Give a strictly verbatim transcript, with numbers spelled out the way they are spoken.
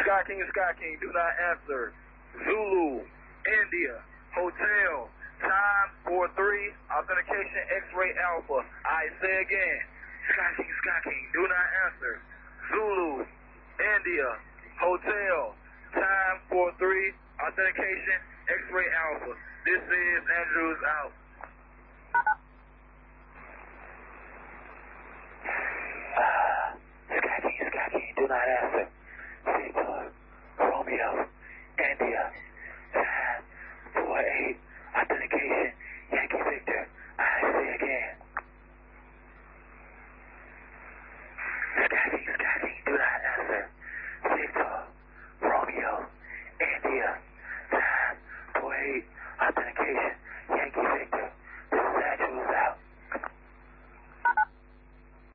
Sky King, Sky King, do not answer. Zulu, India, Hotel, time four three, authentication X-ray Alpha. I say again, Sky King, Sky King, do not answer. Zulu, India, Hotel, time four three, authentication X-ray Alpha. This is Andrews out.